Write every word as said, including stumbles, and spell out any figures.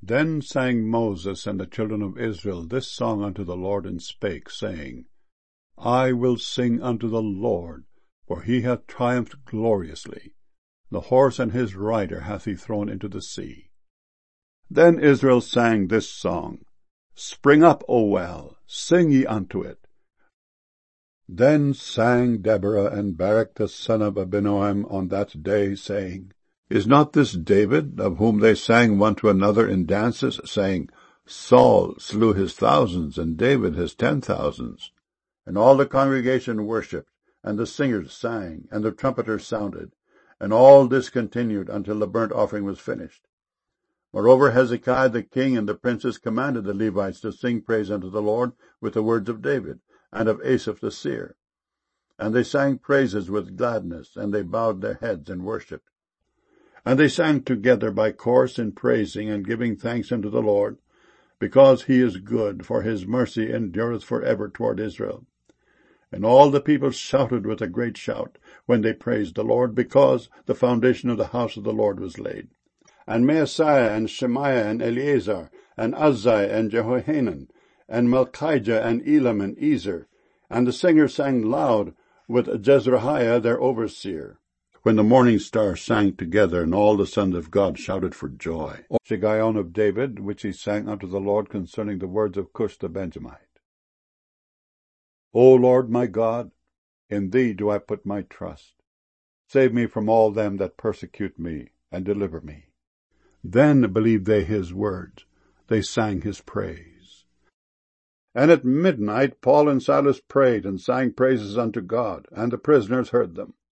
Then sang Moses and the children of Israel this song unto the Lord, and spake, saying, I will sing unto the Lord, for he hath triumphed gloriously. The horse and his rider hath he thrown into the sea. Then Israel sang this song, Spring up, O well, sing ye unto it. Then sang Deborah and Barak the son of Abinoam on that day, saying, Is not this David, of whom they sang one to another in dances, saying, Saul slew his thousands, and David his ten thousands? And all the congregation worshipped, and the singers sang, and the trumpeters sounded, and all this continued until the burnt offering was finished. Moreover, Hezekiah the king and the princes commanded the Levites to sing praise unto the Lord with the words of David, and of Asaph the seer. And they sang praises with gladness, and they bowed their heads and worshipped. And they sang together by course in praising and giving thanks unto the Lord, because he is good, for his mercy endureth for ever toward Israel. And all the people shouted with a great shout when they praised the Lord, because the foundation of the house of the Lord was laid. And Maaseiah and Shemaiah and Eleazar and Uzziah and Jehohanan and Malchijah and Elam and Ezer, and the singers sang loud with Jezrahiah their overseer, when the morning stars sang together, and all the sons of God shouted for joy. O Shiggaion of David, which he sang unto the Lord concerning the words of Cush the Benjamite. O Lord my God, in thee do I put my trust. Save me from all them that persecute me, and deliver me. Then believed they his words, they sang his praise. And at midnight Paul and Silas prayed, and sang praises unto God, and the prisoners heard them.